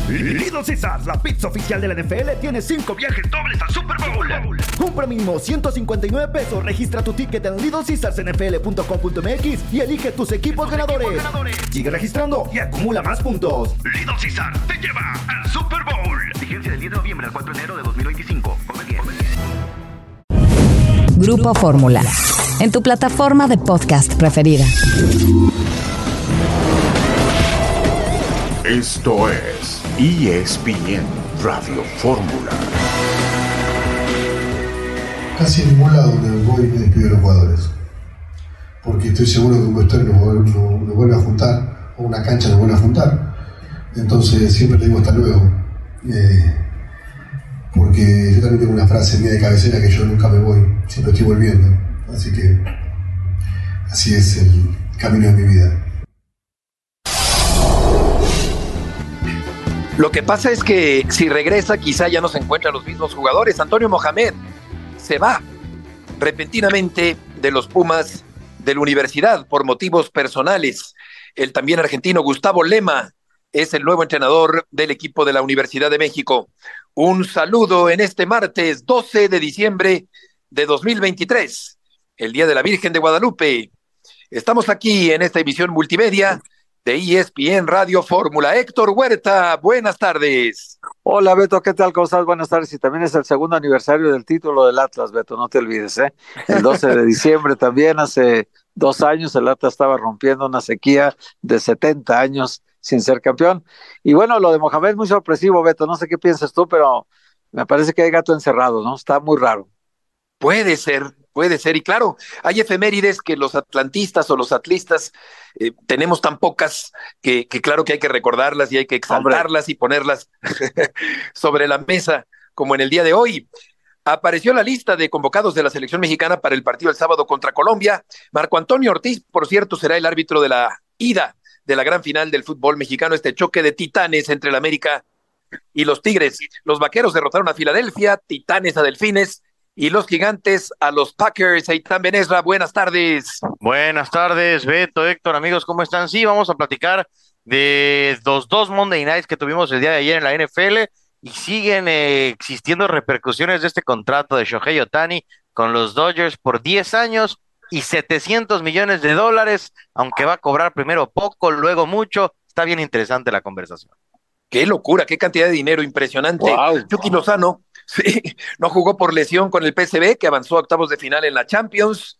Little Caesars, la pizza oficial de la NFL, tiene 5 viajes dobles al Super Bowl. Compra mínimo $159. Registra tu ticket en littlecaesarsnfl.com.mx y elige tus equipos ganadores. Sigue registrando y acumula más puntos. Little Caesars te lleva al Super Bowl. Vigencia del 10 de noviembre al 4 de enero de 2025. Come bien. Grupo Fórmula, en tu plataforma de podcast preferida. Esto es ESPN Radio Fórmula. Casi en ningún lado donde voy me despido de los jugadores, porque estoy seguro que un vestuario nos vuelve a juntar, o una cancha nos vuelve a juntar. Entonces siempre le digo hasta luego, porque yo también tengo una frase mía de cabecera que yo nunca me voy, siempre estoy volviendo. Así que así es el camino de mi vida. Lo que pasa es que si regresa quizá ya no se encuentran los mismos jugadores. Antonio Mohamed se va repentinamente de los Pumas de la universidad por motivos personales. El también argentino Gustavo Lema es el nuevo entrenador del equipo de la Universidad de México. Un saludo en este martes 12 de diciembre de 2023, el Día de la Virgen de Guadalupe. Estamos aquí en esta emisión multimedia de ESPN Radio Fórmula. Héctor Huerta, buenas tardes. Hola Beto, ¿qué tal? ¿Cómo estás? Buenas tardes. Y también es el segundo aniversario del título del Atlas, Beto, no te olvides, ¿eh? El 12 de diciembre también, hace 2 años, el Atlas estaba rompiendo una sequía de 70 años sin ser campeón. Y bueno, lo de Mohamed es muy sorpresivo, Beto, no sé qué piensas tú, pero me parece que hay gato encerrado, ¿no? Está muy raro. Puede ser, y claro, hay efemérides que los atlantistas o los atlistas tenemos tan pocas que claro que hay que recordarlas y hay que exaltarlas y ponerlas sobre la mesa, como en el día de hoy. Apareció la lista de convocados de la selección mexicana para el partido el sábado contra Colombia. Marco Antonio Ortiz, por cierto, será el árbitro de la ida de la gran final del fútbol mexicano, este choque de titanes entre el América y los Tigres. Los Vaqueros derrotaron a Filadelfia, Titanes a Delfines, y los Gigantes a los Packers. Eitan Benesra, buenas tardes. Buenas tardes, Beto, Héctor, amigos, ¿cómo están? Sí, vamos a platicar de los 2 Monday Nights que tuvimos el día de ayer en la NFL y siguen existiendo repercusiones de este contrato de Shohei Ohtani con los Dodgers por 10 años y $700 millones, aunque va a cobrar primero poco, luego mucho. Está bien interesante la conversación. Qué locura, qué cantidad de dinero, impresionante. Wow. Chucky Lozano, sí, no jugó por lesión con el PSV, que avanzó a octavos de final en la Champions.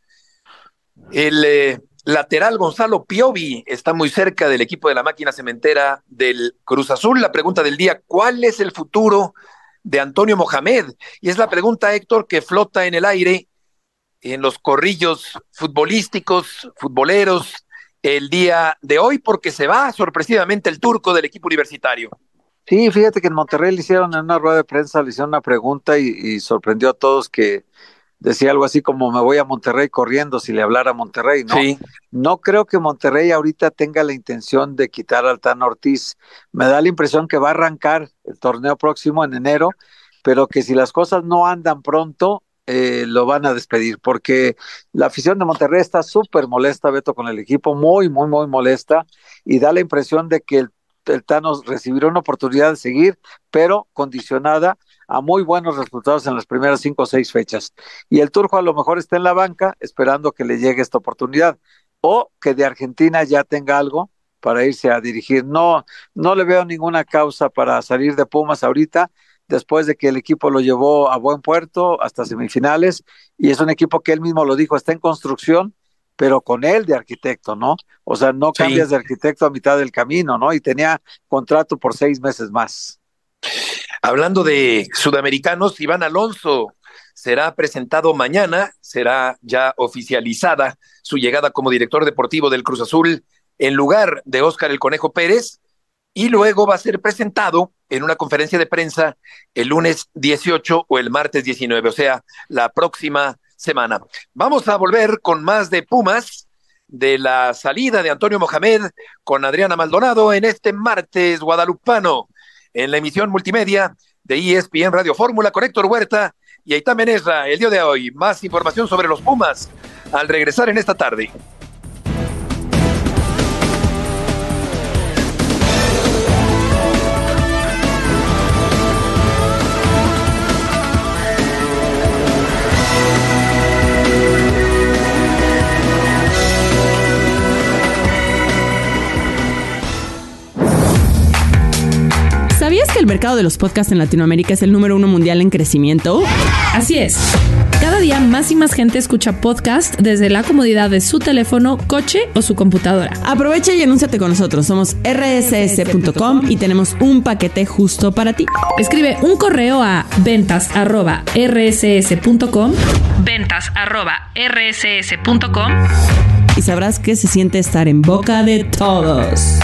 El lateral Gonzalo Piovi está muy cerca del equipo de la máquina cementera del Cruz Azul. La pregunta del día, ¿cuál es el futuro de Antonio Mohamed? Y es la pregunta, Héctor, que flota en el aire en los corrillos futbolísticos, futboleros, el día de hoy, porque se va sorpresivamente el turco del equipo universitario. Sí, fíjate que en Monterrey le hicieron en una rueda de prensa, le hicieron una pregunta y sorprendió a todos que decía algo así como me voy a Monterrey corriendo si le hablara a Monterrey, ¿no? Sí. No creo que Monterrey ahorita tenga la intención de quitar al Tan Ortiz. Me da la impresión que va a arrancar el torneo próximo en enero, pero que si las cosas no andan pronto, lo van a despedir, porque la afición de Monterrey está súper molesta, Beto, con el equipo, muy, muy, muy molesta, y da la impresión de que el Thanos recibirá una oportunidad de seguir, pero condicionada a muy buenos resultados en las primeras 5 o 6 fechas. Y el turco a lo mejor está en la banca esperando que le llegue esta oportunidad, o que de Argentina ya tenga algo para irse a dirigir. No le veo ninguna causa para salir de Pumas ahorita, después de que el equipo lo llevó a buen puerto hasta semifinales, y es un equipo que él mismo lo dijo, está en construcción, pero con él de arquitecto, ¿no? O sea, no cambias de arquitecto a mitad del camino, ¿no? Y tenía contrato por 6 meses más. Hablando de sudamericanos, Iván Alonso será presentado mañana, será ya oficializada su llegada como director deportivo del Cruz Azul en lugar de Óscar el Conejo Pérez, y luego va a ser presentado en una conferencia de prensa el lunes 18 o el martes 19, o sea, la próxima semana. Vamos a volver con más de Pumas, de la salida de Antonio Mohamed con Adriana Maldonado en este martes guadalupano, en la emisión multimedia de ESPN Radio Fórmula con Héctor Huerta y Eitan Benesra. El día de hoy, más información sobre los Pumas al regresar en esta tarde. ¿Sabías que el mercado de los podcasts en Latinoamérica es el número 1 mundial en crecimiento? Así es. Cada día más y más gente escucha podcast desde la comodidad de su teléfono, coche o su computadora. Aprovecha y anúnciate con nosotros. Somos rss.com y tenemos un paquete justo para ti. Escribe un correo a ventas@rss.com, ventas@rss.com, y sabrás que se siente estar en boca de todos.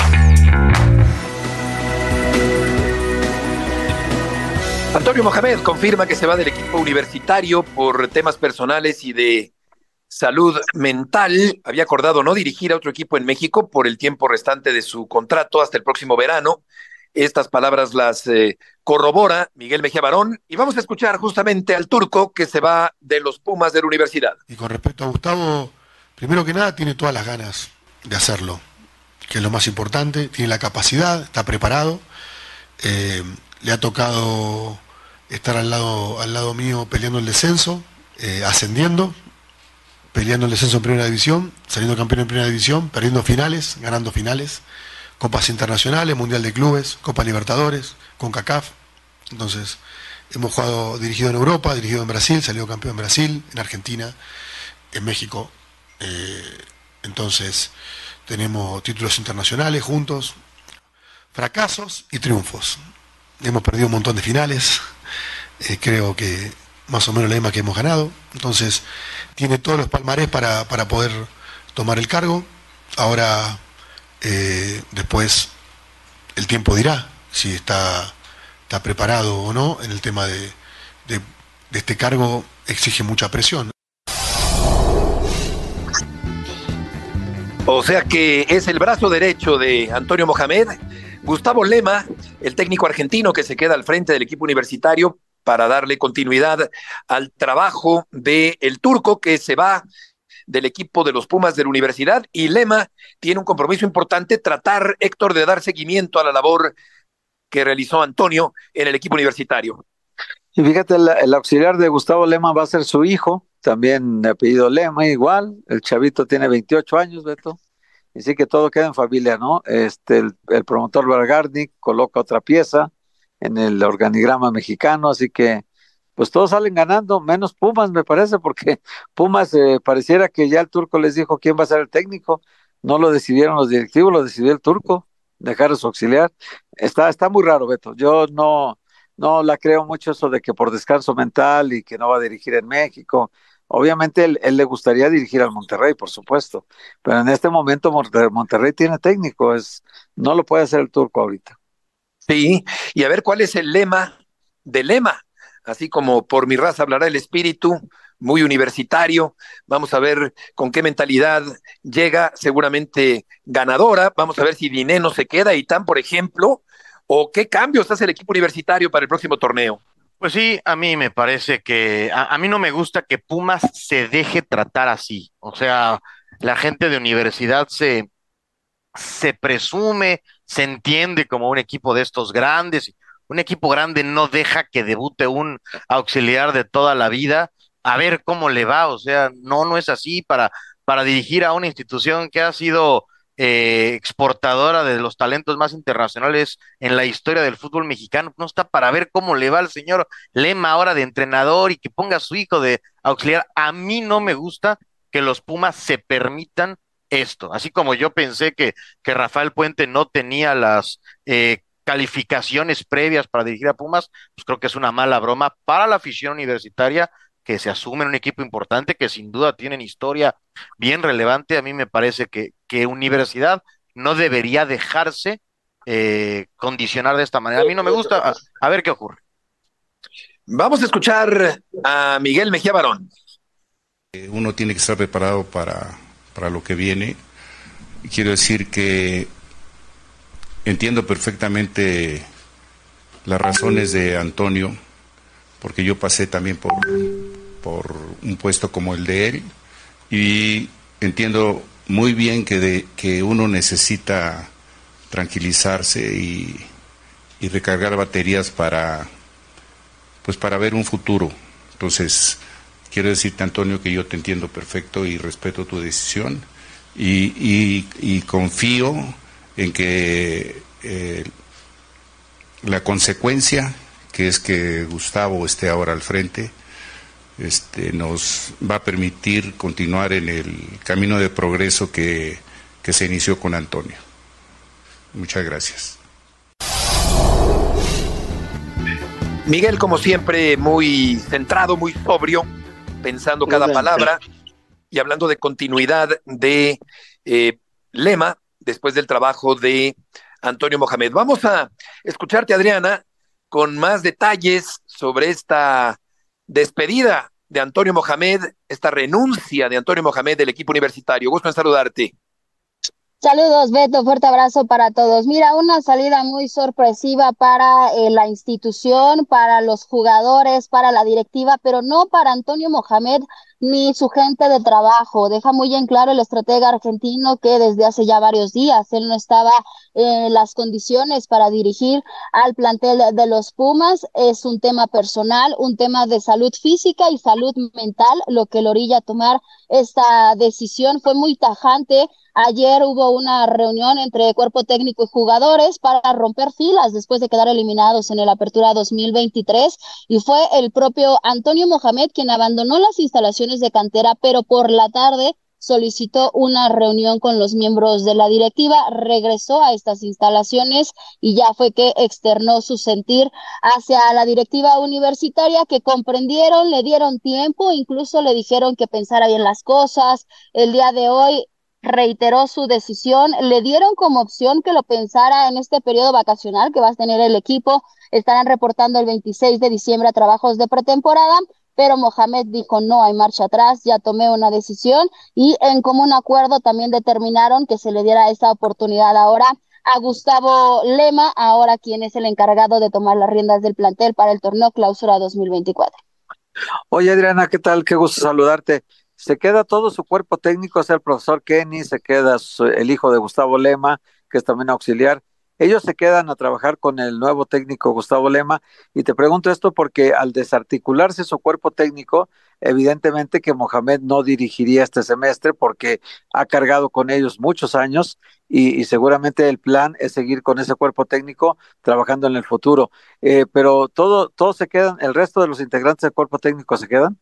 Antonio Mohamed confirma que se va del equipo universitario por temas personales y de salud mental. Había acordado no dirigir a otro equipo en México por el tiempo restante de su contrato hasta el próximo verano. Estas palabras las corrobora Miguel Mejía Barón y vamos a escuchar justamente al turco que se va de los Pumas de la universidad. Y con respecto a Gustavo, primero que nada tiene todas las ganas de hacerlo, que es lo más importante, tiene la capacidad, está preparado. Le ha tocado estar al lado mío peleando el descenso, ascendiendo, peleando el descenso en primera división, saliendo campeón en primera división, perdiendo finales, ganando finales, copas internacionales, mundial de clubes, Copa Libertadores, CONCACAF. Entonces hemos dirigido en Europa, dirigido en Brasil, salido campeón en Brasil, en Argentina, en México. Entonces tenemos títulos internacionales juntos, fracasos y triunfos. Hemos perdido un montón de finales, creo que más o menos la misma que hemos ganado. Entonces tiene todos los palmarés para poder tomar el cargo. Ahora después el tiempo dirá si está preparado o no. En el tema de este cargo exige mucha presión. O sea que es el brazo derecho de Antonio Mohamed. Gustavo Lema, el técnico argentino que se queda al frente del equipo universitario para darle continuidad al trabajo del turco que se va del equipo de los Pumas de la universidad, y Lema tiene un compromiso importante, tratar, Héctor, de dar seguimiento a la labor que realizó Antonio en el equipo universitario. Y fíjate, el auxiliar de Gustavo Lema va a ser su hijo, también de apellido Lema, igual. El chavito tiene 28 años, Beto. Y sí que todo queda en familia, ¿no? El promotor Bergarnik coloca otra pieza en el organigrama mexicano, así que pues todos salen ganando, menos Pumas, me parece, porque Pumas pareciera que ya el turco les dijo quién va a ser el técnico. No lo decidieron los directivos, lo decidió el turco, dejar a su auxiliar. Está muy raro, Beto. Yo no la creo mucho eso de que por descanso mental y que no va a dirigir en México. Obviamente él le gustaría dirigir al Monterrey, por supuesto, pero en este momento Monterrey tiene técnico, no lo puede hacer el turco ahorita. Sí, y a ver cuál es el lema de Lema, así como por mi raza hablará el espíritu, muy universitario. Vamos a ver con qué mentalidad llega, seguramente ganadora. Vamos a ver si Dineno se queda, Itán, por ejemplo, o qué cambios hace el equipo universitario para el próximo torneo. Pues sí, a mí me parece que a mí no me gusta que Pumas se deje tratar así. O sea, la gente de universidad se presume, se entiende como un equipo de estos grandes. Un equipo grande no deja que debute un auxiliar de toda la vida a ver cómo le va. O sea, no es así para dirigir a una institución que ha sido exportadora de los talentos más internacionales en la historia del fútbol mexicano. No está para ver cómo le va al señor Lema ahora de entrenador y que ponga a su hijo de auxiliar. A mí no me gusta que los Pumas se permitan esto, así como yo pensé que Rafael Puente no tenía las calificaciones previas para dirigir a Pumas, pues creo que es una mala broma para la afición universitaria que se asume en un equipo importante, que sin duda tienen historia bien relevante. A mí me parece que Universidad no debería dejarse condicionar de esta manera. A mí no me gusta. A ver qué ocurre. Vamos a escuchar a Miguel Mejía Barón. Uno tiene que estar preparado para lo que viene. Quiero decir que entiendo perfectamente las razones de Antonio, porque yo pasé también por un puesto como el de él, y entiendo muy bien que uno necesita tranquilizarse y recargar baterías para ver un futuro. Entonces, quiero decirte, Antonio, que yo te entiendo perfecto y respeto tu decisión, y confío en que la consecuencia, que es que Gustavo esté ahora al frente, nos va a permitir continuar en el camino de progreso que se inició con Antonio. Muchas gracias. Miguel, como siempre, muy centrado, muy sobrio, pensando cada palabra y hablando de continuidad de Lema después del trabajo de Antonio Mohamed. Vamos a escucharte, Adriana, con más detalles sobre esta despedida de Antonio Mohamed, esta renuncia de Antonio Mohamed del equipo universitario. Gusto en saludarte. Saludos, Beto, fuerte abrazo para todos. Mira, una salida muy sorpresiva para la institución, para los jugadores, para la directiva, pero no para Antonio Mohamed ni su gente de trabajo. Deja muy en claro el estratega argentino que desde hace ya varios días él no estaba en las condiciones para dirigir al plantel de los Pumas. Es un tema personal, un tema de salud física y salud mental, lo que lo orilla a tomar esta decisión. Fue muy tajante. Ayer hubo una reunión entre cuerpo técnico y jugadores para romper filas después de quedar eliminados en el Apertura 2023 y fue el propio Antonio Mohamed quien abandonó las instalaciones de cantera, pero por la tarde solicitó una reunión con los miembros de la directiva, regresó a estas instalaciones y ya fue que externó su sentir hacia la directiva universitaria, que comprendieron, le dieron tiempo, incluso le dijeron que pensara bien las cosas. El día de hoy reiteró su decisión, le dieron como opción que lo pensara en este periodo vacacional que va a tener el equipo. Estarán reportando el 26 de diciembre a trabajos de pretemporada, pero Mohamed dijo no hay marcha atrás, ya tomé una decisión, y en común acuerdo también determinaron que se le diera esta oportunidad ahora a Gustavo Lema, ahora quien es el encargado de tomar las riendas del plantel para el torneo Clausura 2024. Oye, Adriana, ¿qué tal? Qué gusto saludarte. Se queda todo su cuerpo técnico, o sea, el profesor Kenny, se queda el hijo de Gustavo Lema, que es también auxiliar. Ellos se quedan a trabajar con el nuevo técnico Gustavo Lema, y te pregunto esto porque al desarticularse su cuerpo técnico, evidentemente que Mohamed no dirigiría este semestre porque ha cargado con ellos muchos años y seguramente el plan es seguir con ese cuerpo técnico trabajando en el futuro. Pero todos se quedan, el resto de los integrantes del cuerpo técnico se quedan.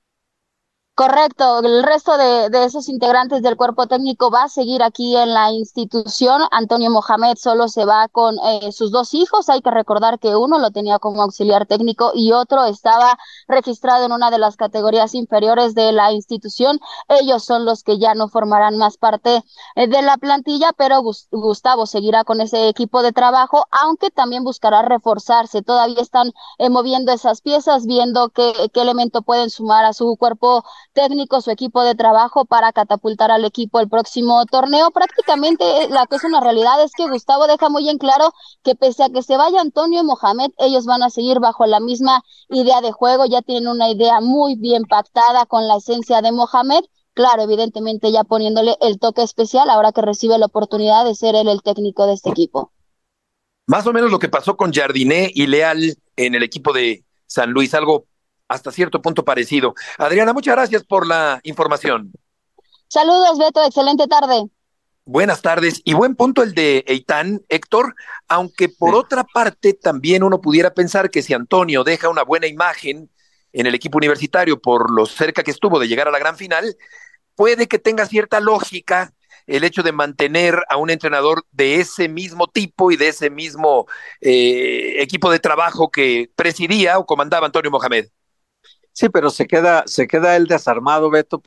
Correcto, el resto de esos integrantes del cuerpo técnico va a seguir aquí en la institución. Antonio Mohamed solo se va con sus dos hijos. Hay que recordar que uno lo tenía como auxiliar técnico y otro estaba registrado en una de las categorías inferiores de la institución. Ellos son los que ya no formarán más parte de la plantilla, pero Gustavo seguirá con ese equipo de trabajo, aunque también buscará reforzarse. Todavía están moviendo esas piezas, viendo qué elemento pueden sumar a su cuerpo técnico, su equipo de trabajo, para catapultar al equipo el próximo torneo. Prácticamente la que es una realidad es que Gustavo deja muy en claro que pese a que se vaya Antonio Mohamed, ellos van a seguir bajo la misma idea de juego, ya tienen una idea muy bien pactada con la esencia de Mohamed. Claro, evidentemente ya poniéndole el toque especial ahora que recibe la oportunidad de ser él el técnico de este equipo. Más o menos lo que pasó con Jardiné y Leal en el equipo de San Luis, algo hasta cierto punto parecido. Adriana, muchas gracias por la información. Saludos, Beto, excelente tarde. Buenas tardes y buen punto el de Eitan, Héctor, aunque por otra parte también uno pudiera pensar que si Antonio deja una buena imagen en el equipo universitario por lo cerca que estuvo de llegar a la gran final, puede que tenga cierta lógica el hecho de mantener a un entrenador de ese mismo tipo y de ese mismo equipo de trabajo que presidía o comandaba Antonio Mohamed. Sí, pero se queda él desarmado, Beto,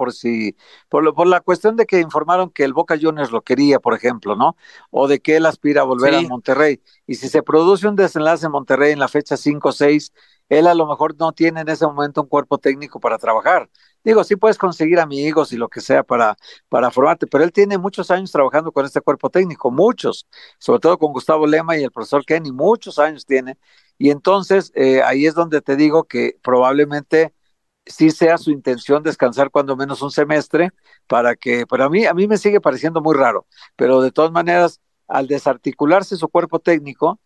por la cuestión de que informaron que el Boca Juniors lo quería, por ejemplo, ¿no? O de que él aspira a volver a Monterrey. Y si se produce un desenlace en Monterrey en la fecha 5 o 6, él a lo mejor no tiene en ese momento un cuerpo técnico para trabajar. Digo, sí puedes conseguir amigos y lo que sea para formarte, pero él tiene muchos años trabajando con este cuerpo técnico, muchos, sobre todo con Gustavo Lema y el profesor Kenny, muchos años tiene. Y entonces ahí es donde te digo que probablemente sí sea su intención descansar cuando menos un semestre, pero a mí me sigue pareciendo muy raro, pero de todas maneras, al desarticularse su cuerpo técnico,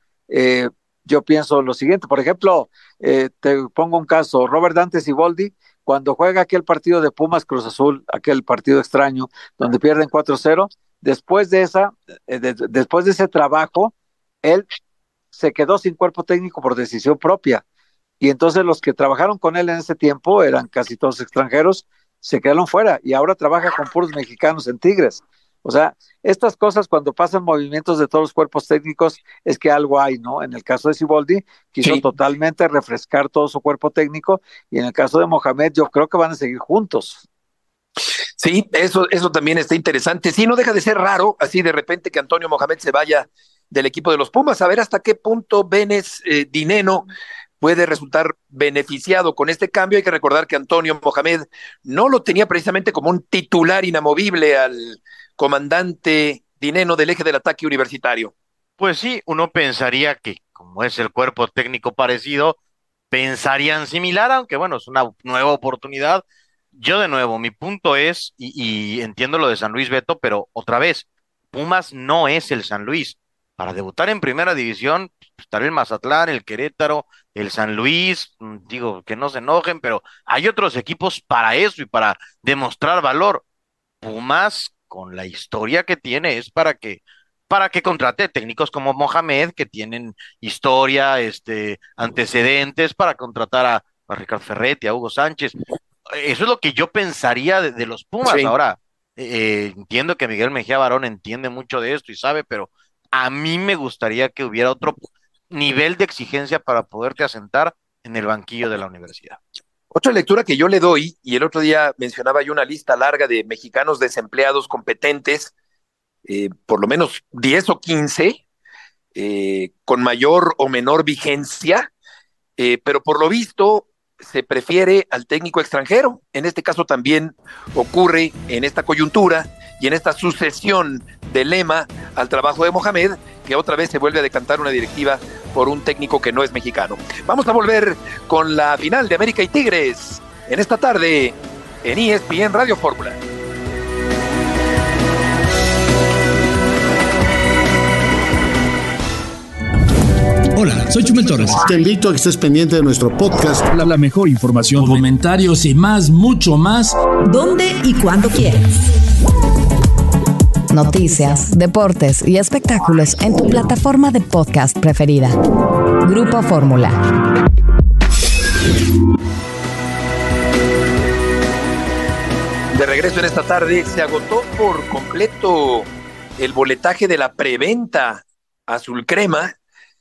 yo pienso lo siguiente, por ejemplo, te pongo un caso, Robert Dante Siboldi, cuando juega aquel partido de Pumas Cruz Azul, aquel partido extraño, donde pierden 4-0, después de ese trabajo, él se quedó sin cuerpo técnico por decisión propia. Y entonces los que trabajaron con él en ese tiempo, eran casi todos extranjeros, se quedaron fuera y ahora trabaja con puros mexicanos en Tigres. O sea, estas cosas cuando pasan movimientos de todos los cuerpos técnicos es que algo hay, ¿no? En el caso de Siboldi, quiso totalmente refrescar todo su cuerpo técnico, y en el caso de Mohamed yo creo que van a seguir juntos. Sí, eso también está interesante. Sí, no deja de ser raro, así de repente, que Antonio Mohamed se vaya del equipo de los Pumas. A ver hasta qué punto Benes Dineno puede resultar beneficiado con este cambio. Hay que recordar que Antonio Mohamed no lo tenía precisamente como un titular inamovible al comandante Dineno del eje del ataque universitario. Pues sí, uno pensaría que, como es el cuerpo técnico parecido, pensarían similar, aunque bueno, es una nueva oportunidad. Yo de nuevo, mi punto es, y entiendo lo de San Luis, Beto, pero otra vez, Pumas no es el San Luis. Para debutar en primera división, estará el Mazatlán, el Querétaro, el San Luis, digo, que no se enojen, pero hay otros equipos para eso y para demostrar valor. Pumas, con la historia que tiene, es para que contrate técnicos como Mohamed, que tienen historia, antecedentes, para contratar a Ricardo Ferretti, a Hugo Sánchez. Eso es lo que yo pensaría de los Pumas. Sí. Ahora, entiendo que Miguel Mejía Barón entiende mucho de esto y sabe, pero a mí me gustaría que hubiera otro nivel de exigencia para poderte asentar en el banquillo de la universidad. Otra lectura que yo le doy, y el otro día mencionaba yo una lista larga de mexicanos desempleados competentes, por lo menos 10 o 15, con mayor o menor vigencia, pero por lo visto se prefiere al técnico extranjero. En este caso también ocurre en esta coyuntura y en esta sucesión de Lema al trabajo de Mohamed, que otra vez se vuelve a decantar una directiva por un técnico que no es mexicano. Vamos a volver con la final de América y Tigres en esta tarde en ESPN Radio Fórmula. Hola, soy Chumel Torres. Te invito a que estés pendiente de nuestro podcast. La mejor información, comentarios y más, mucho más. ¿Dónde y cuándo quieras? Noticias, deportes y espectáculos en tu plataforma de podcast preferida. Grupo Fórmula. De regreso en esta tarde, se agotó por completo el boletaje de la preventa azul crema.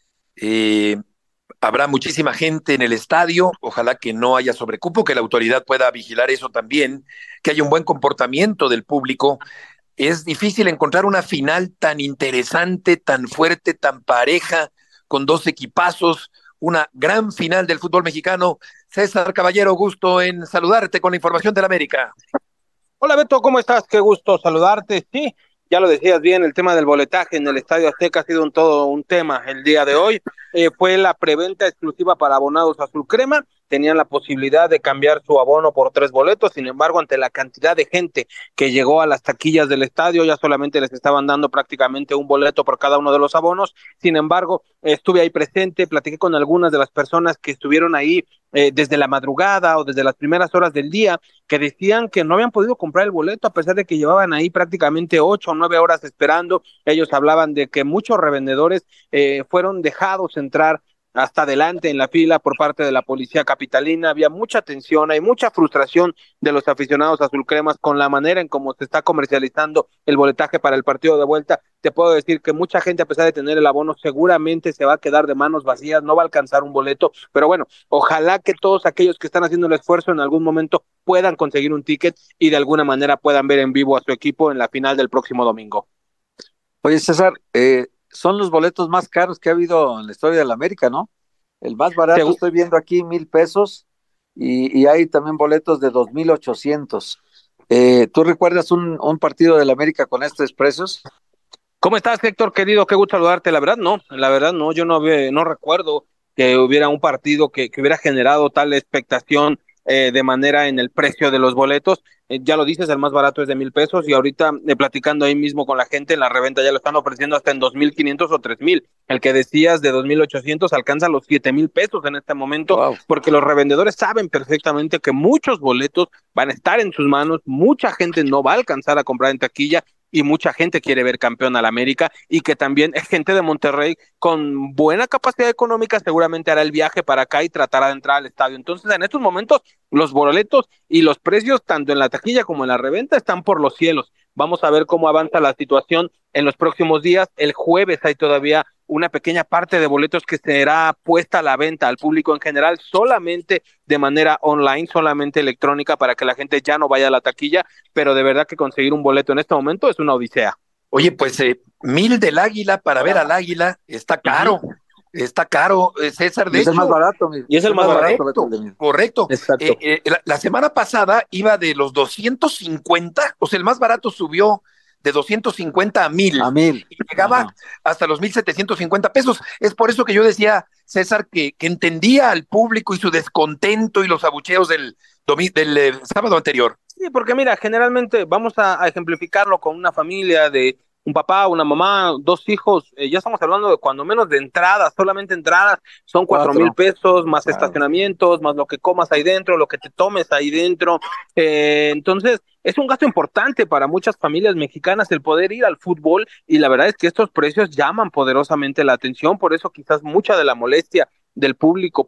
Habrá muchísima gente en el estadio, ojalá que no haya sobrecupo, que la autoridad pueda vigilar eso también, que haya un buen comportamiento del público. Es difícil encontrar una final tan interesante, tan fuerte, tan pareja, con dos equipazos, una gran final del fútbol mexicano. César Caballero, gusto en saludarte con la información del América. Hola Beto, ¿cómo estás? Qué gusto saludarte. Sí, ya lo decías bien, el tema del boletaje en el Estadio Azteca ha sido todo un tema el día de hoy. Fue la preventa exclusiva para abonados azul crema. Tenían la posibilidad de cambiar su abono por 3 boletos, sin embargo, ante la cantidad de gente que llegó a las taquillas del estadio, ya solamente les estaban dando prácticamente un boleto por cada uno de los abonos. Sin embargo, estuve ahí presente, platiqué con algunas de las personas que estuvieron ahí desde la madrugada o desde las primeras horas del día, que decían que no habían podido comprar el boleto a pesar de que llevaban ahí prácticamente 8 o 9 horas esperando. Ellos hablaban de que muchos revendedores fueron dejados entrar hasta adelante en la fila por parte de la policía capitalina. Había mucha tensión, hay mucha frustración de los aficionados azulcremas con la manera en cómo se está comercializando el boletaje para el partido de vuelta. Te puedo decir que mucha gente, a pesar de tener el abono, seguramente se va a quedar de manos vacías, no va a alcanzar un boleto, pero bueno, ojalá que todos aquellos que están haciendo el esfuerzo en algún momento puedan conseguir un ticket y de alguna manera puedan ver en vivo a su equipo en la final del próximo domingo. Oye, César, son los boletos más caros que ha habido en la historia de la América, ¿no? El más barato estoy viendo aquí, 1,000 pesos, y hay también boletos de 2,800. ¿Tú recuerdas un partido de la América con estos precios? ¿Cómo estás, Héctor, querido? Qué gusto saludarte. La verdad no, yo no recuerdo que hubiera un partido que hubiera generado tal expectación de manera en el precio de los boletos. Ya lo dices, el más barato es de 1,000 pesos y ahorita platicando ahí mismo con la gente en la reventa ya lo están ofreciendo hasta en 2,500 o 3,000. El que decías de 2,800 alcanza los 7,000 pesos en este momento. Wow. Porque los revendedores saben perfectamente que muchos boletos van a estar en sus manos, mucha gente no va a alcanzar a comprar en taquilla y mucha gente quiere ver campeón al América, y que también es gente de Monterrey con buena capacidad económica, seguramente hará el viaje para acá y tratará de entrar al estadio. Entonces, en estos momentos, los boletos y los precios, tanto en la taquilla como en la reventa, están por los cielos. Vamos a ver cómo avanza la situación en los próximos días. El jueves hay todavía una pequeña parte de boletos que será puesta a la venta al público en general, solamente de manera online, solamente electrónica, para que la gente ya no vaya a la taquilla, pero de verdad que conseguir un boleto en este momento es una odisea. Oye, pues 1,000 del Águila para ver al Águila, está caro. Está caro, César, de hecho. Es el más barato. Y es el más barato. Correcto. Exacto. La semana pasada iba de los 250, o sea, el más barato subió de 250 a 1,000. Y llegaba hasta los 1,750 pesos. Es por eso que yo decía, César, que entendía al público y su descontento y los abucheos del sábado anterior. Sí, porque mira, generalmente vamos a ejemplificarlo con una familia de un papá, una mamá, 2 hijos, ya estamos hablando de cuando menos de entradas, solamente entradas, son 4,000 pesos, más estacionamientos, más lo que comas ahí dentro, lo que te tomes ahí dentro. Entonces, es un gasto importante para muchas familias mexicanas el poder ir al fútbol, y la verdad es que estos precios llaman poderosamente la atención, por eso quizás mucha de la molestia del público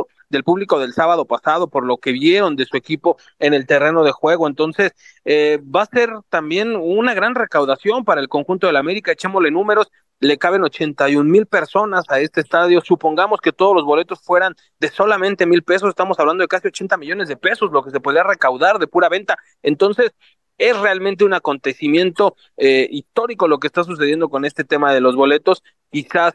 del sábado pasado, por lo que vieron de su equipo en el terreno de juego. Entonces, va a ser también una gran recaudación para el conjunto del América. Echémosle números, le caben 81,000 personas a este estadio. Supongamos que todos los boletos fueran de solamente 1,000 pesos, estamos hablando de casi 80 millones de pesos, lo que se podría recaudar de pura venta. Entonces, es realmente un acontecimiento histórico lo que está sucediendo con este tema de los boletos. Quizás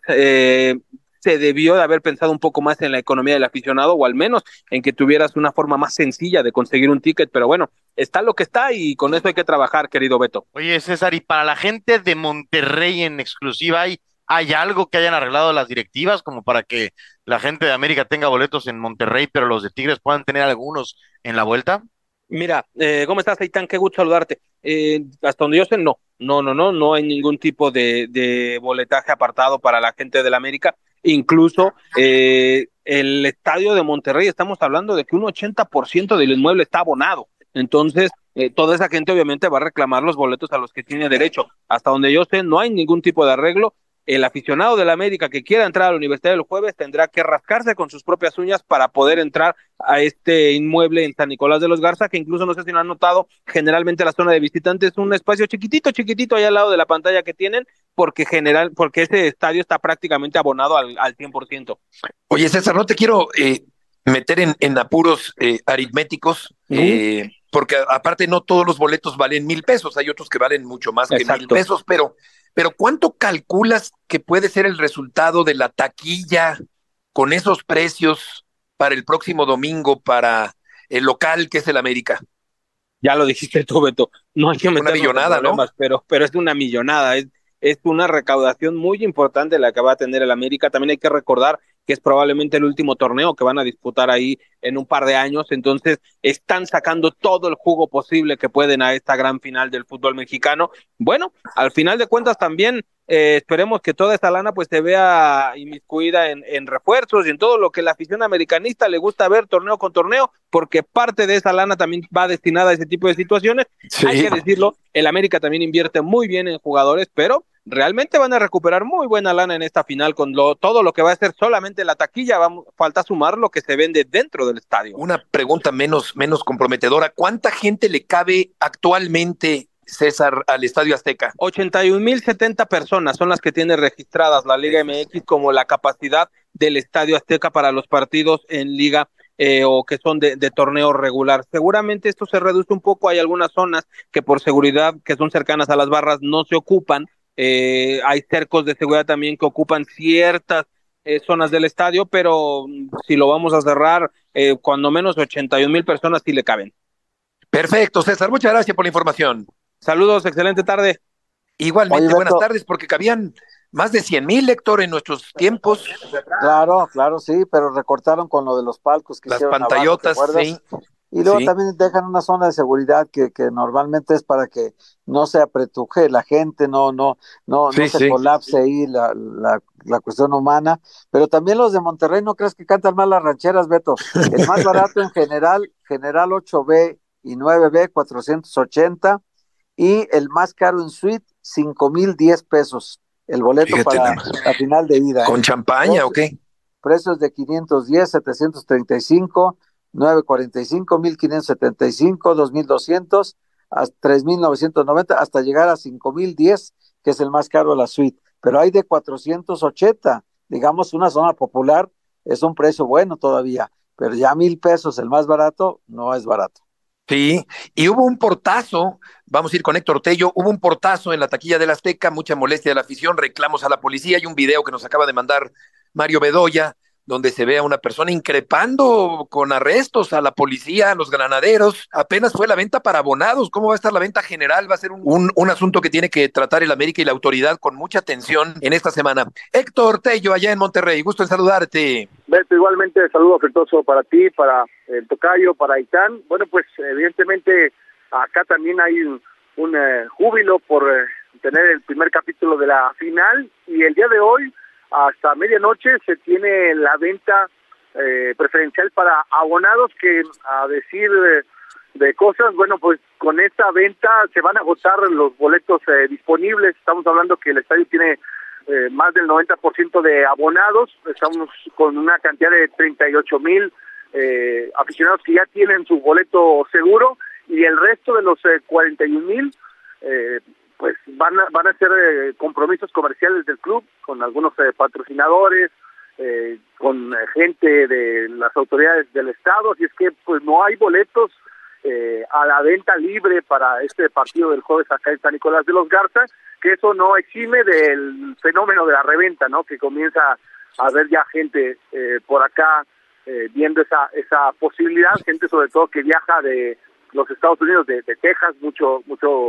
se debió de haber pensado un poco más en la economía del aficionado, o al menos en que tuvieras una forma más sencilla de conseguir un ticket, pero bueno, está lo que está y con eso hay que trabajar, querido Beto. Oye, César, y para la gente de Monterrey en exclusiva, ¿hay algo que hayan arreglado las directivas como para que la gente de América tenga boletos en Monterrey, pero los de Tigres puedan tener algunos en la vuelta? Mira, ¿cómo estás, Aitán? Qué gusto saludarte. Hasta donde yo sé, no hay ningún tipo de boletaje apartado para la gente del América. Incluso el estadio de Monterrey, estamos hablando de que un 80% del inmueble está abonado. Entonces, toda esa gente obviamente va a reclamar los boletos a los que tiene derecho. Hasta donde yo sé, no hay ningún tipo de arreglo. El aficionado del América que quiera entrar a la Universidad del Jueves tendrá que rascarse con sus propias uñas para poder entrar a este inmueble en San Nicolás de los Garza, que incluso, no sé si lo han notado, generalmente la zona de visitantes es un espacio chiquitito allá al lado de la pantalla que tienen, porque ese estadio está prácticamente abonado al 100%. Oye, César, no te quiero meter en apuros aritméticos, porque aparte no todos los boletos valen 1,000 pesos, hay otros que valen mucho más que 1,000 pesos, pero ¿cuánto calculas que puede ser el resultado de la taquilla con esos precios para el próximo domingo para el local que es el América? Ya lo dijiste tú, Beto, no hay que meternos una millonada, ¿no? Pero es una millonada, es una recaudación muy importante la que va a tener el América. También hay que recordar que es probablemente el último torneo que van a disputar ahí en un par de años, entonces están sacando todo el jugo posible que pueden a esta gran final del fútbol mexicano. Bueno, al final de cuentas también esperemos que toda esta lana pues se vea inmiscuida en refuerzos y en todo lo que la afición americanista le gusta ver torneo con torneo, porque parte de esa lana también va destinada a ese tipo de situaciones. Sí. Hay que decirlo, el América también invierte muy bien en jugadores, pero realmente van a recuperar muy buena lana en esta final con todo lo que va a ser solamente la taquilla. Falta sumar lo que se vende dentro del estadio. Una pregunta menos comprometedora, ¿cuánta gente le cabe actualmente, César, al Estadio Azteca? 81,070 personas son las que tiene registradas la Liga MX como la capacidad del Estadio Azteca para los partidos en Liga o que son de torneo regular. Seguramente esto se reduce un poco, hay algunas zonas que por seguridad, que son cercanas a las barras, no se ocupan. Hay cercos de seguridad también que ocupan ciertas zonas del estadio, pero si lo vamos a cerrar, cuando menos 81,000 personas sí le caben. Perfecto, César, muchas gracias por la información. Saludos, excelente tarde. Igualmente, buenas tardes, porque cabían más de 100,000, Héctor, en nuestros tiempos. Claro, sí, pero recortaron con lo de los palcos que las hicieron pantallotas, abajo, sí. Y luego también dejan una zona de seguridad que normalmente es para que no se apretuje la gente, no se colapse ahí la cuestión humana. Pero también los de Monterrey, no crees que cantan mal las rancheras, Beto. El más barato en general 8B y 9B, 480. y el más caro en suite, 5,010 pesos. El boleto para la final de ida. ¿Con champaña o qué? Precios de 510, 735, 945, 1575, 2200, hasta 3990, hasta llegar a 5010, que es el más caro de la suite. Pero hay de 480, digamos, una zona popular, es un precio bueno todavía, pero ya 1,000 pesos, el más barato, no es barato. Sí, y hubo un portazo, vamos a ir con Héctor Tello, hubo un portazo en la taquilla del Azteca, mucha molestia de la afición, reclamos a la policía, hay un video que nos acaba de mandar Mario Bedoya, donde se ve a una persona increpando con arrestos a la policía, a los granaderos. Apenas fue la venta para abonados. ¿Cómo va a estar la venta general? Va a ser un asunto que tiene que tratar el América y la autoridad con mucha atención en esta semana. Héctor Tello, allá en Monterrey, gusto en saludarte. Beto, igualmente saludo afectuoso para ti, para el tocayo, para Itán. Bueno, pues evidentemente acá también hay un júbilo por tener el primer capítulo de la final, y el día de hoy hasta medianoche se tiene la venta preferencial para abonados, que a decir de cosas, bueno, pues con esta venta se van a agotar los boletos disponibles. Estamos hablando que el estadio tiene más del 90% de abonados. Estamos con una cantidad de 38,000 aficionados que ya tienen su boleto seguro, y el resto de los 41,000 pues van a ser compromisos comerciales del club con algunos patrocinadores, con gente de las autoridades del estado. Así es que pues no hay boletos a la venta libre para este partido del jueves acá en San Nicolás de los Garza, que eso no exime del fenómeno de la reventa, ¿no? Que comienza a haber ya gente por acá viendo esa posibilidad, gente sobre todo que viaja de los Estados Unidos, de Texas, mucho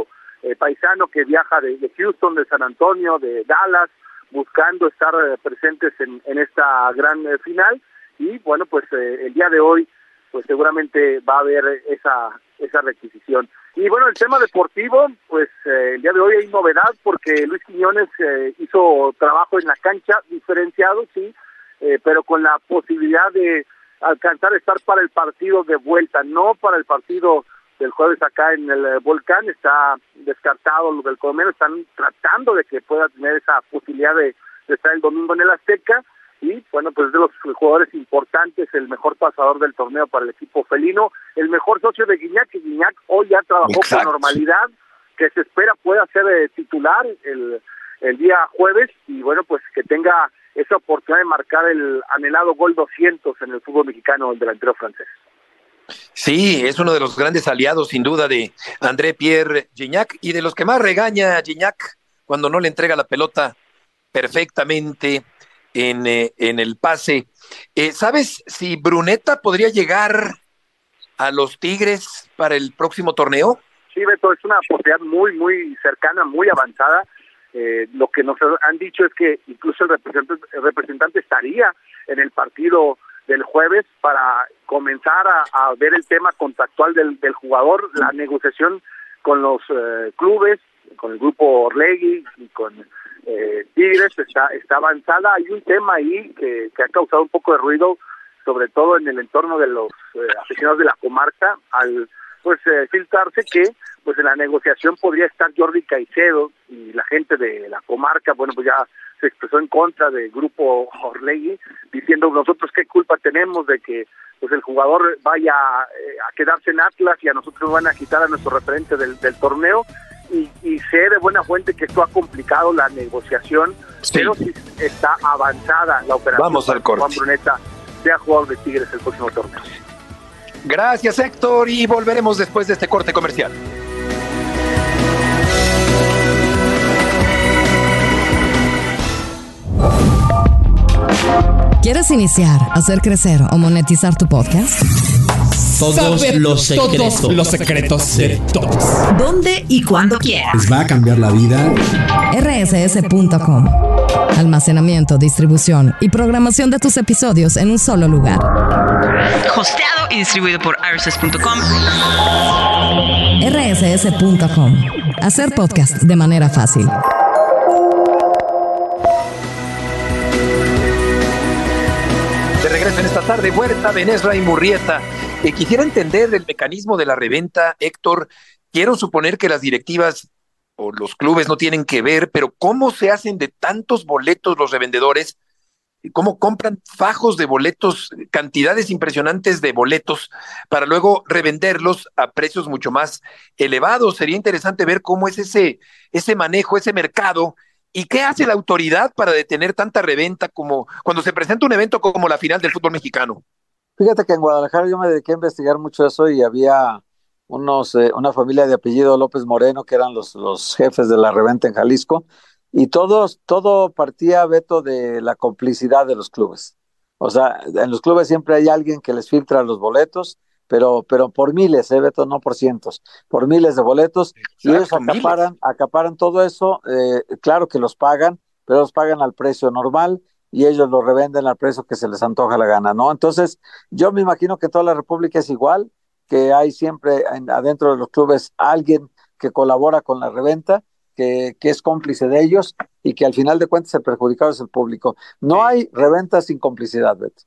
paisano que viaja de Houston, de San Antonio, de Dallas, buscando estar presentes en esta gran final. Y bueno, pues el día de hoy pues seguramente va a haber esa requisición. Y bueno, el tema deportivo, pues el día de hoy hay novedad, porque Luis Quiñones hizo trabajo en la cancha diferenciado, sí, pero con la posibilidad de alcanzar a estar para el partido de vuelta, no para el partido del jueves acá en el Volcán. Está descartado lo del Colomero, están tratando de que pueda tener esa posibilidad de estar el domingo en el Azteca. Y bueno, pues de los jugadores importantes, el mejor pasador del torneo para el equipo felino, el mejor socio de Guiñac, que Guiñac hoy ya trabajó con normalidad, que se espera pueda ser titular el día jueves, y bueno, pues que tenga esa oportunidad de marcar el anhelado gol 200 en el fútbol mexicano, el delantero francés. Sí, es uno de los grandes aliados, sin duda, de André-Pierre Gignac, y de los que más regaña a Gignac cuando no le entrega la pelota perfectamente en el pase. ¿Sabes si Bruneta podría llegar a los Tigres para el próximo torneo? Sí, Beto, es una posibilidad muy, muy cercana, muy avanzada. Lo que nos han dicho es que incluso el representante estaría en el partido del jueves para comenzar a ver el tema contractual del jugador, la negociación con los clubes, con el grupo Orlegui y con Tigres está avanzada. Hay un tema ahí que ha causado un poco de ruido, sobre todo en el entorno de los aficionados de la comarca, al filtrarse que pues en la negociación podría estar Jordi Caicedo, y la gente de la comarca, bueno, pues ya se expresó en contra del grupo Orlegui, diciendo nosotros qué culpa tenemos de que pues el jugador vaya a quedarse en Atlas y a nosotros van a quitar a nuestro referente del torneo, y sé de buena fuente que esto ha complicado la negociación, sí, pero sí está avanzada la operación. Vamos al corte. Juan Bruneta sea jugador de Tigres el próximo torneo. Gracias, Héctor, y volveremos después de este corte comercial. ¿Quieres iniciar, hacer crecer o monetizar tu podcast? Todos los secretos de todos. ¿Dónde y cuándo quieras? Les va a cambiar la vida. rss.com. Almacenamiento, distribución y programación de tus episodios en un solo lugar. Hosteado y distribuido por rss.com. rss.com. Hacer podcast de manera fácil. De regreso en esta tarde, Huerta, Benesra y Murrieta. Quisiera entender el mecanismo de la reventa, Héctor. quiero suponer que las directivas o los clubes no tienen que ver, pero ¿cómo se hacen de tantos boletos los revendedores? ¿Cómo compran fajos de boletos, cantidades impresionantes de boletos para luego revenderlos a precios mucho más elevados? Sería interesante ver cómo es ese manejo, ese mercado, y qué hace la autoridad para detener tanta reventa como cuando se presenta un evento como la final del fútbol mexicano. Fíjate que en Guadalajara yo me dediqué a investigar mucho eso y había una familia de apellido López Moreno que eran los jefes de la reventa en Jalisco, y todo partía, Beto, de la complicidad de los clubes. O sea, en los clubes siempre hay alguien que les filtra los boletos, pero por miles, Beto, no por cientos, por miles de boletos. Exacto, y ellos acaparan todo eso. Claro que los pagan, pero los pagan al precio normal y ellos lo revenden al precio que se les antoja la gana, ¿no? Entonces, yo me imagino que toda la República es igual, que hay siempre adentro de los clubes alguien que colabora con la reventa, que es cómplice de ellos, y que al final de cuentas el perjudicado es el público. No hay reventa sin complicidad, Beto.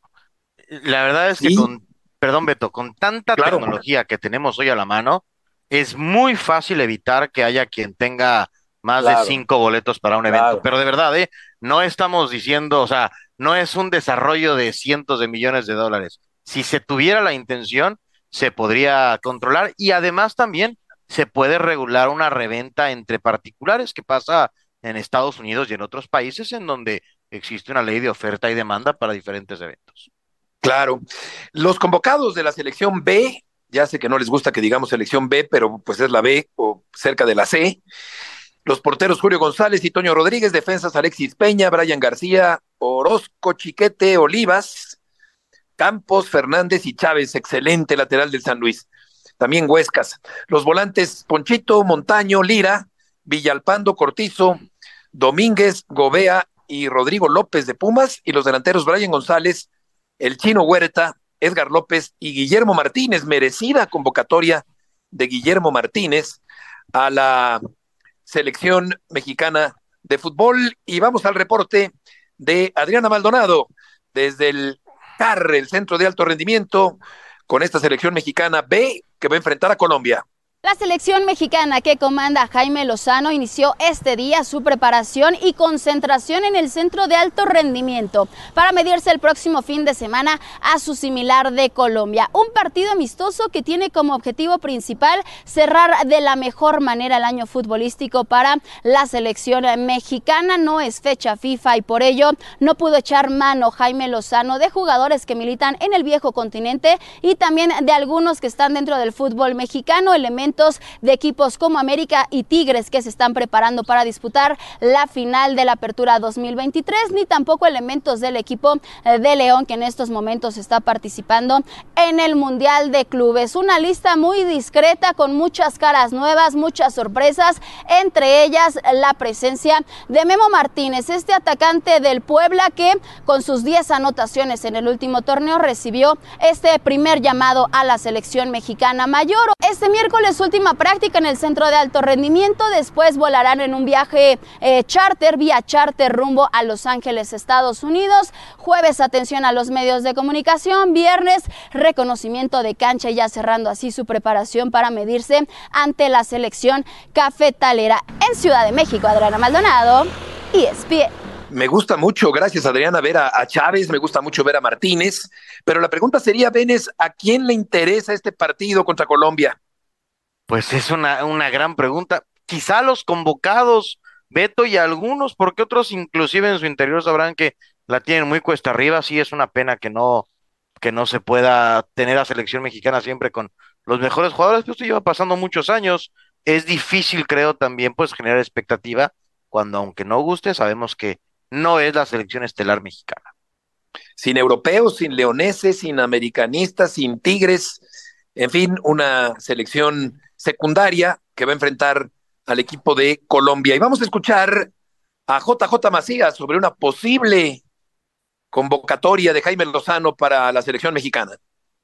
La verdad es que perdón, Beto, con tanta tecnología que tenemos hoy a la mano, es muy fácil evitar que haya quien tenga más de 5 boletos para un evento. Pero de verdad, no estamos diciendo, o sea, no es un desarrollo de cientos de millones de dólares. Si se tuviera la intención, se podría controlar, y además también se puede regular una reventa entre particulares que pasa en Estados Unidos y en otros países en donde existe una ley de oferta y demanda para diferentes eventos. Claro. Los convocados de la selección B, ya sé que no les gusta que digamos selección B, pero pues es la B o cerca de la C. Los porteros Julio González y Toño Rodríguez, defensas Alexis Peña, Brian García, Orozco, Chiquete, Olivas, Campos, Fernández y Chávez, excelente lateral del San Luis. También Huescas. Los volantes Ponchito, Montaño, Lira, Villalpando, Cortizo, Domínguez, Gobea y Rodrigo López de Pumas, y los delanteros Brian González, el Chino Huerta, Edgar López y Guillermo Martínez. Merecida convocatoria de Guillermo Martínez a la selección mexicana de fútbol. Y vamos al reporte de Adriana Maldonado desde el CAR, el Centro de Alto Rendimiento, con esta selección mexicana B que va a enfrentar a Colombia. La selección mexicana que comanda Jaime Lozano inició este día su preparación y concentración en el Centro de Alto Rendimiento para medirse el próximo fin de semana a su similar de Colombia. Un partido amistoso que tiene como objetivo principal cerrar de la mejor manera el año futbolístico para la selección mexicana. No es fecha FIFA y por ello no pudo echar mano Jaime Lozano de jugadores que militan en el viejo continente y también de algunos que están dentro del fútbol mexicano, elementos de equipos como América y Tigres que se están preparando para disputar la final de la Apertura 2023, ni tampoco elementos del equipo de León que en estos momentos está participando en el Mundial de Clubes. Una lista muy discreta con muchas caras nuevas, muchas sorpresas, entre ellas la presencia de Memo Martínez, este atacante del Puebla que con sus 10 anotaciones en el último torneo recibió este primer llamado a la selección mexicana mayor. Este miércoles última práctica en el Centro de Alto Rendimiento, después volarán en un viaje vía charter rumbo a Los Ángeles, Estados Unidos. Jueves atención a los medios de comunicación, viernes reconocimiento de cancha y ya cerrando así su preparación para medirse ante la selección cafetalera. En Ciudad de México, Adriana Maldonado, ESPN. Me gusta mucho, gracias Adriana, ver a Chávez, me gusta mucho ver a Martínez, pero la pregunta sería, Benes, ¿a quién le interesa este partido contra Colombia? Pues es una gran pregunta. Quizá los convocados, Beto, y algunos, porque otros inclusive en su interior sabrán que la tienen muy cuesta arriba. Sí, es una pena que no se pueda tener a selección mexicana siempre con los mejores jugadores, pero esto lleva pasando muchos años. Es difícil, creo, también pues generar expectativa cuando, aunque no guste, sabemos que no es la selección estelar mexicana. Sin europeos, sin leoneses, sin americanistas, sin tigres, en fin, una selección secundaria que va a enfrentar al equipo de Colombia. Y vamos a escuchar a JJ Macías sobre una posible convocatoria de Jaime Lozano para la selección mexicana.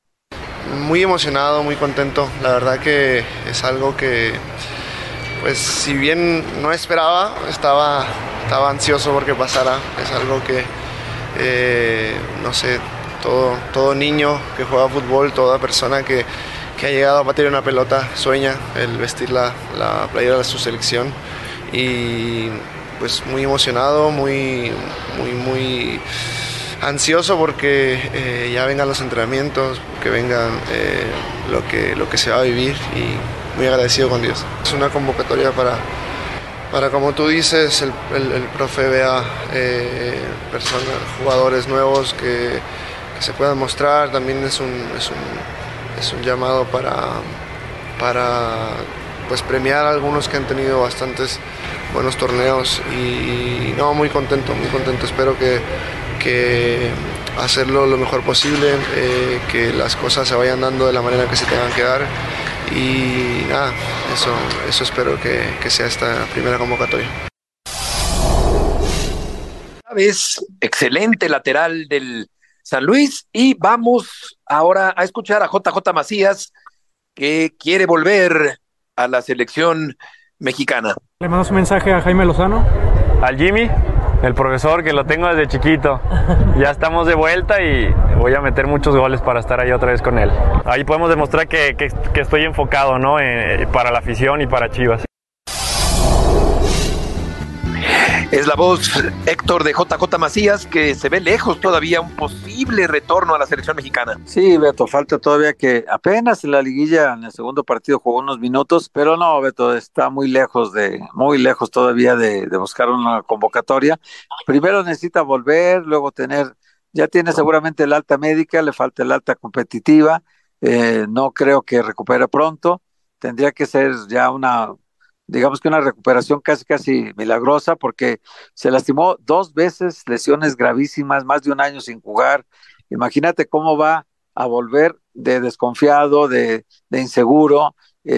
Muy emocionado, muy contento. La verdad que es algo que, pues, si bien no esperaba, estaba ansioso porque pasara. Es algo que, no sé, todo niño que juega fútbol, toda persona que ha llegado a batir una pelota, sueña el vestir la playera de su selección y pues muy emocionado, muy ansioso porque ya vengan los entrenamientos, que vengan lo que se va a vivir y muy agradecido con Dios. Es una convocatoria para como tú dices, el profe vea jugadores nuevos que se puedan mostrar. También es un llamado para pues premiar a algunos que han tenido bastantes buenos torneos y no, muy contento, espero que hacerlo lo mejor posible, que las cosas se vayan dando de la manera que se tengan que dar y nada, eso espero que sea esta primera convocatoria. Es excelente lateral del San Luis y vamos ahora a escuchar a JJ Macías, que quiere volver a la selección mexicana. Le mandas un mensaje a Jaime Lozano. Al Jimmy, el profesor, que lo tengo desde chiquito. Ya estamos de vuelta y voy a meter muchos goles para estar ahí otra vez con él. Ahí podemos demostrar que estoy enfocado, ¿no? Para la afición y para Chivas. Es la voz, Héctor, de JJ Macías, que se ve lejos todavía un posible retorno a la selección mexicana. Sí, Beto, falta todavía que apenas en la liguilla, en el segundo partido jugó unos minutos, pero no, Beto, está muy lejos todavía de buscar una convocatoria. Primero necesita volver, luego ya tiene seguramente el alta médica, le falta el alta competitiva, no creo que recupere pronto, tendría que ser ya digamos que una recuperación casi milagrosa, porque se lastimó 2 veces, lesiones gravísimas, más de 1 año sin jugar. Imagínate cómo va a volver de desconfiado, de inseguro,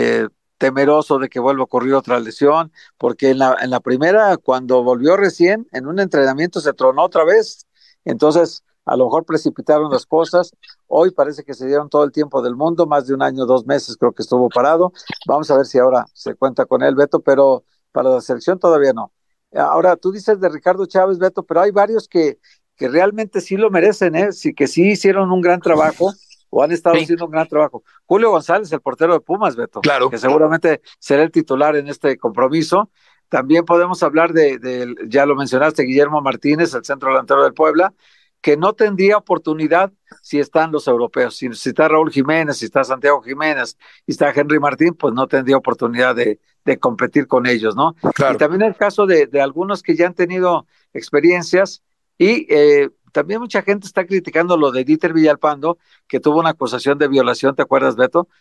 temeroso de que vuelva a ocurrir otra lesión, porque en la primera, cuando volvió recién, en un entrenamiento se tronó otra vez. Entonces, a lo mejor precipitaron las cosas. Hoy parece que se dieron todo el tiempo del mundo, más de 1 año, 2 meses creo que estuvo parado. Vamos a ver si ahora se cuenta con él, Beto, pero para la selección todavía no. Ahora, tú dices de Ricardo Chávez, Beto, pero hay varios que realmente sí lo merecen, sí, que sí hicieron un gran trabajo o han estado haciendo un gran trabajo. Julio González, el portero de Pumas, Beto, claro, que seguramente será el titular en este compromiso. También podemos hablar de ya lo mencionaste, Guillermo Martínez, el centro delantero del Puebla, que no tendría oportunidad si están los europeos. Si está Raúl Jiménez, si está Santiago Jiménez, si está Henry Martín, pues no tendría oportunidad de competir con ellos, ¿no? Claro. Y también el caso de algunos que ya han tenido experiencias y también mucha gente está criticando lo de Dieter Villalpando, que tuvo una acusación de violación, ¿te acuerdas, Beto?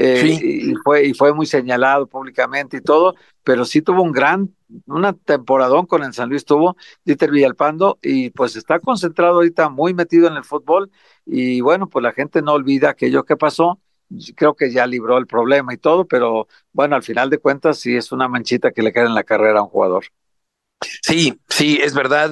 Sí. Y fue muy señalado públicamente y todo, pero sí tuvo una temporadón con el San Luis, tuvo Dieter Villalpando, y pues está concentrado ahorita, muy metido en el fútbol, y bueno, pues la gente no olvida aquello que pasó. Creo que ya libró el problema y todo, pero bueno, al final de cuentas sí es una manchita que le queda en la carrera a un jugador. Sí, es verdad.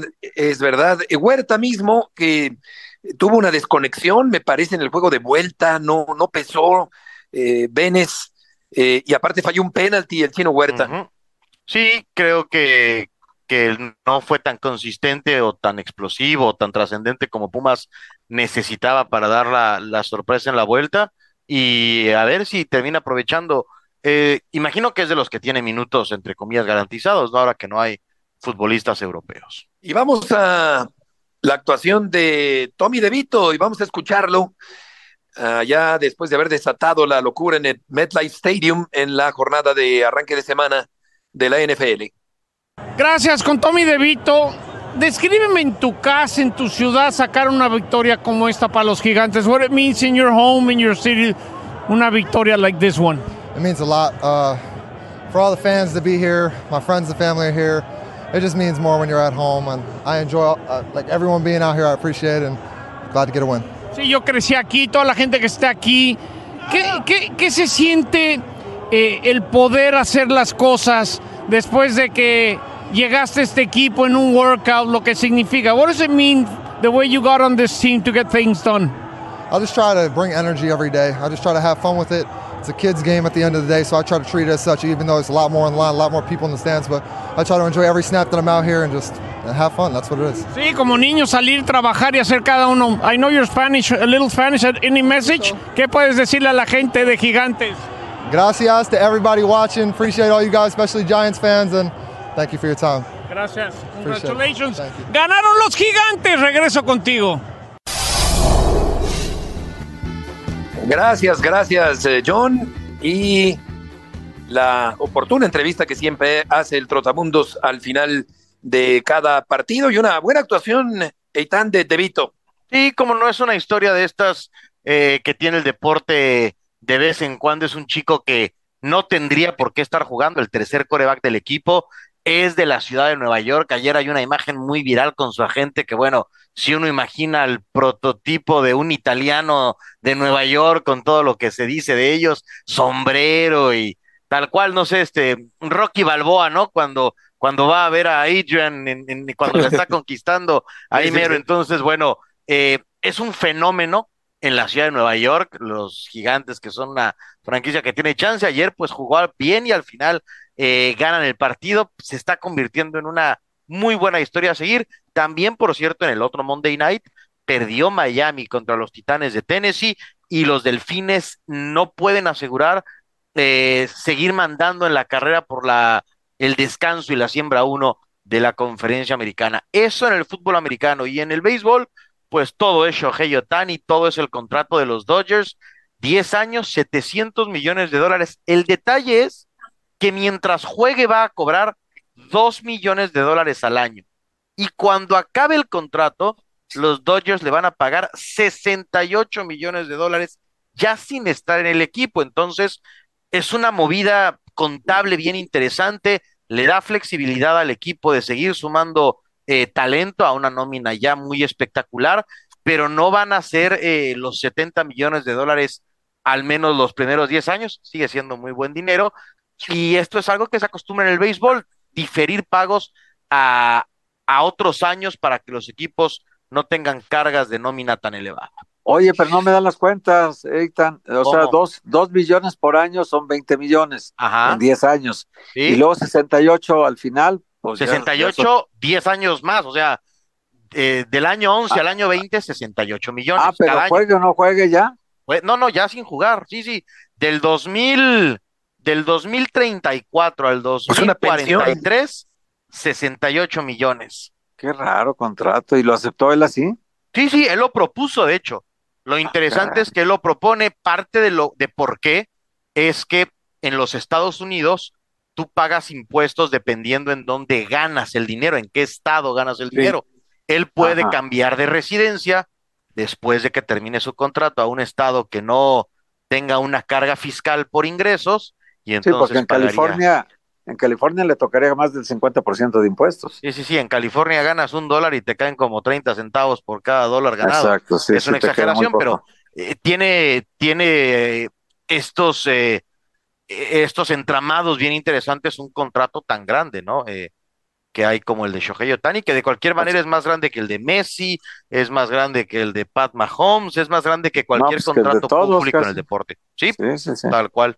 Huerta mismo, que tuvo una desconexión, me parece, en el juego de vuelta, no pesó. Benes, y aparte falló un penalti el Chino Huerta. Uh-huh. Sí, creo que no fue tan consistente o tan explosivo o tan trascendente como Pumas necesitaba para dar la sorpresa en la vuelta, y a ver si termina aprovechando. Imagino que es de los que tiene minutos, entre comillas, garantizados, ¿no? Ahora que no hay futbolistas europeos. Y vamos a la actuación de Tommy De Vito, y vamos a escucharlo ya después de haber desatado la locura en el MetLife Stadium en la jornada de arranque de semana de la NFL. Gracias, con Tommy De Vito. Descríbeme en tu casa, en tu ciudad, sacar una victoria como esta para los Gigantes. What it means in your home, in your city, una victoria like this one. It means a lot. For all the fans to be here, my friends and family are here. It just means more when you're at home, and I enjoy like everyone being out here. I appreciate it, and glad to get a win. Sí, yo crecí aquí, toda la gente que está aquí. ¿Qué se siente el poder hacer las cosas después de que llegaste a este equipo en un workout, lo que significa? What does it mean, the way you got on this team to get things done? I just try to bring energy every day. I just try to have fun with it. It's a kid's game at the end of the day, so I try to treat it as such, even though it's a lot more in line, a lot more people in the stands, but I try to enjoy every snap that I'm out here and just and have fun. That's what it is. Sí, como niño salir, trabajar y hacer cada uno. I know you're Spanish, a little Spanish. Any message? ¿Qué puedes decirle a la gente de Gigantes? Gracias to everybody watching. Appreciate all you guys, especially Giants fans, and thank you for your time. Gracias. Congratulations. Ganaron los Gigantes. Regreso contigo. Gracias, John. Y la oportuna entrevista que siempre hace el Trotamundos al final de cada partido y una buena actuación, Eitan, de Vito. Sí, como no es una historia de estas que tiene el deporte de vez en cuando, es un chico que no tendría por qué estar jugando, el tercer quarterback del equipo, es de la ciudad de Nueva York. Ayer hay una imagen muy viral con su agente que, bueno, si uno imagina el prototipo de un italiano de Nueva York con todo lo que se dice de ellos, sombrero y tal cual, no sé, Rocky Balboa, ¿no? Cuando va a ver a Adrian, cuando le está conquistando ahí mero. Entonces, bueno, es un fenómeno en la ciudad de Nueva York, los Gigantes, que son una franquicia que tiene chance. Ayer pues jugó bien y al final ganan el partido, se está convirtiendo en una muy buena historia a seguir. También, por cierto, en el otro Monday Night, perdió Miami contra los Titanes de Tennessee y los Delfines no pueden asegurar seguir mandando en la carrera por el descanso y la siembra 1 de la Conferencia Americana. Eso en el fútbol americano. Y en el béisbol, pues todo es Shohei Ohtani, todo es el contrato de los Dodgers, 10 años, $700 millones. El detalle es que mientras juegue va a cobrar $2 millones al año. Y cuando acabe el contrato, los Dodgers le van a pagar $68 millones ya sin estar en el equipo. Entonces, es una movida contable bien interesante, le da flexibilidad al equipo de seguir sumando talento a una nómina ya muy espectacular, pero no van a ser los $70 millones al menos los primeros 10 años, sigue siendo muy buen dinero, y esto es algo que se acostumbra en el béisbol, diferir pagos a otros años para que los equipos no tengan cargas de nómina tan elevada. Oye, pero no me dan las cuentas, Eitan. O sea, 2 millones por año son 20 millones en 10 años. ¿Sí? Y luego 68 al final. Pues 68, ya 10 años más. O sea, del año 11 al año 20, 68 millones. Pero cada juegue año. O no juegue ya. No, ya sin jugar. Sí. Del 2034 al 2043, 68 millones. Qué raro contrato. ¿Y lo aceptó él así? Sí, él lo propuso, de hecho. Lo interesante es que él lo propone. Parte de por qué es que en los Estados Unidos tú pagas impuestos dependiendo en dónde ganas el dinero, en qué estado ganas el dinero. Él puede cambiar de residencia después de que termine su contrato a un estado que no tenga una carga fiscal por ingresos y entonces porque en California le tocaría más del 50% de impuestos. Sí, en California ganas $1 y te caen como 30 centavos por cada dólar ganado. Exacto, sí. Es una exageración, pero tiene estos entramados bien interesantes, un contrato tan grande, ¿no? Que hay como el de Shohei Ohtani, que de cualquier manera es más grande que el de Messi, es más grande que el de Pat Mahomes, es más grande que cualquier contrato público en el deporte. Sí, tal cual.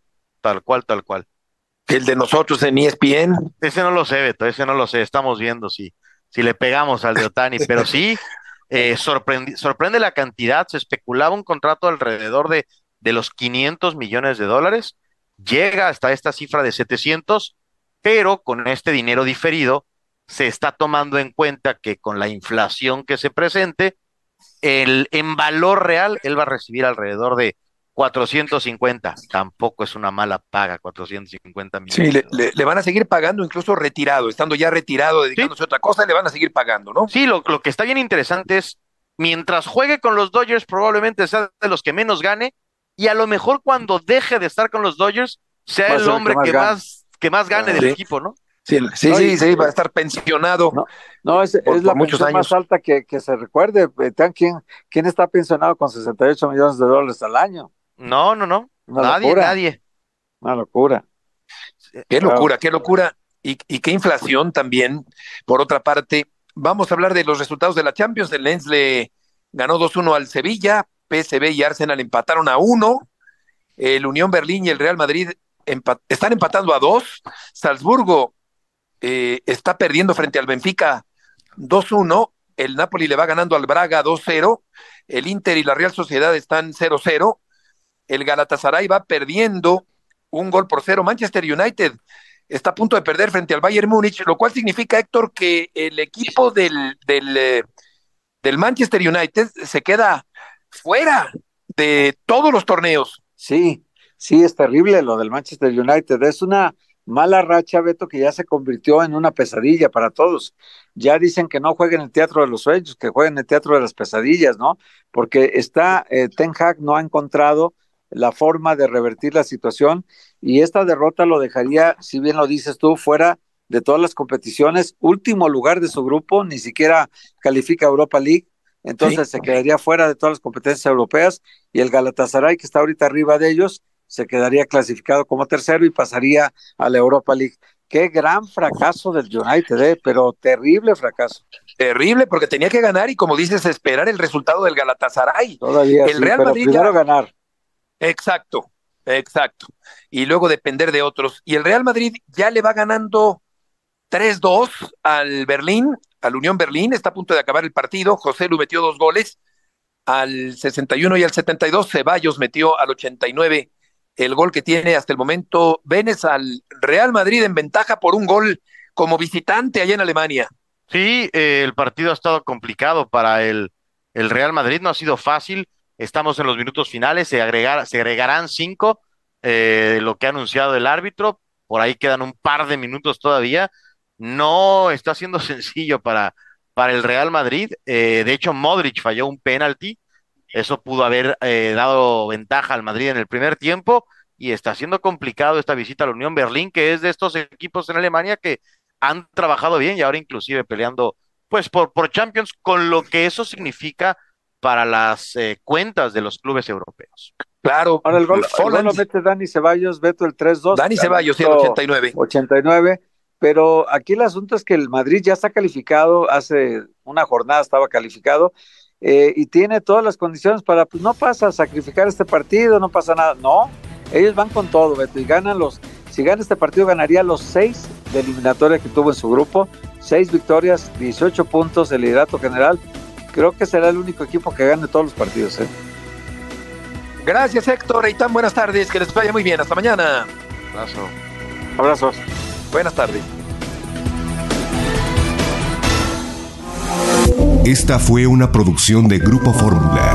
El de nosotros en ESPN. Ese no lo sé, Beto, estamos viendo si le pegamos al de Ohtani, pero sí, sorprende la cantidad. Se especulaba un contrato alrededor de los $500 millones, llega hasta esta cifra de 700, pero con este dinero diferido se está tomando en cuenta que con la inflación que se presente, en valor real, él va a recibir alrededor de 450, tampoco es una mala paga, 450 millones. Sí, le van a seguir pagando incluso retirado, estando ya retirado, dedicándose a otra cosa, le van a seguir pagando, ¿no? Sí, lo que está bien interesante es, mientras juegue con los Dodgers, probablemente sea de los que menos gane, y a lo mejor cuando deje de estar con los Dodgers, sea el hombre que más gane del equipo, ¿no? Sí, va a estar pensionado. Es la muchos pensión años más alta que se recuerde. ¿Quién está pensionado con $68 millones al año? No. Nadie. Una locura. Qué locura. Y qué inflación también. Por otra parte, vamos a hablar de los resultados de la Champions. El Lens le ganó 2-1 al Sevilla, PSV y Arsenal empataron a 1. El Unión Berlín y el Real Madrid están empatando a 2. Salzburgo está perdiendo frente al Benfica 2-1, el Napoli le va ganando al Braga 2-0, el Inter y la Real Sociedad están 0-0, el Galatasaray va perdiendo 1-0, Manchester United está a punto de perder frente al Bayern Múnich, lo cual significa, Héctor, que el equipo del Manchester United se queda fuera de todos los torneos. Sí, es terrible lo del Manchester United. Es una mala racha, Beto, que ya se convirtió en una pesadilla para todos. Ya dicen que no jueguen en el teatro de los sueños, que jueguen en el teatro de las pesadillas, ¿no? Porque Ten Hag no ha encontrado la forma de revertir la situación, y esta derrota lo dejaría, si bien lo dices tú, fuera de todas las competiciones, último lugar de su grupo, ni siquiera califica Europa League, entonces se quedaría fuera de todas las competencias europeas, y el Galatasaray, que está ahorita arriba de ellos, se quedaría clasificado como tercero y pasaría a la Europa League. Qué gran fracaso del United, pero terrible fracaso. Terrible, porque tenía que ganar y, como dices, esperar el resultado del Galatasaray. Todavía el Real Madrid primero ganar. Exacto. Y luego depender de otros. Y el Real Madrid ya le va ganando 3-2 al Berlín, al Unión Berlín, está a punto de acabar el partido. José Lu metió 2 goles, al 61 y al 72, Ceballos metió al 89 el gol que tiene hasta el momento Vélez, al Real Madrid en ventaja por 1 gol como visitante allá en Alemania. Sí, el partido ha estado complicado para el Real Madrid, no ha sido fácil. Estamos en los minutos finales, se agregarán 5, lo que ha anunciado el árbitro, por ahí quedan un par de minutos todavía. No está siendo sencillo para el Real Madrid. De hecho, Modric falló un penalti, eso pudo haber dado ventaja al Madrid en el primer tiempo, y está siendo complicado esta visita a la Unión Berlín, que es de estos equipos en Alemania que han trabajado bien y ahora inclusive peleando pues por Champions, con lo que eso significa para las cuentas de los clubes europeos. Claro. Ahora el gol lo mete Dani Ceballos, Beto, el 3-2. Dani Ceballos, sí, el 89. 89, pero aquí el asunto es que el Madrid ya está calificado, hace una jornada estaba calificado, y tiene todas las condiciones para, pues no pasa a sacrificar este partido, no pasa nada. No, ellos van con todo, Beto, y si gana este partido, ganaría los 6 de eliminatoria que tuvo en su grupo, 6 victorias, 18 puntos, el liderato general. Creo que será el único equipo que gane todos los partidos. Gracias, Héctor. Eitan, buenas tardes. Que les vaya muy bien. Hasta mañana. Abrazos. Buenas tardes. Esta fue una producción de Grupo Fórmula.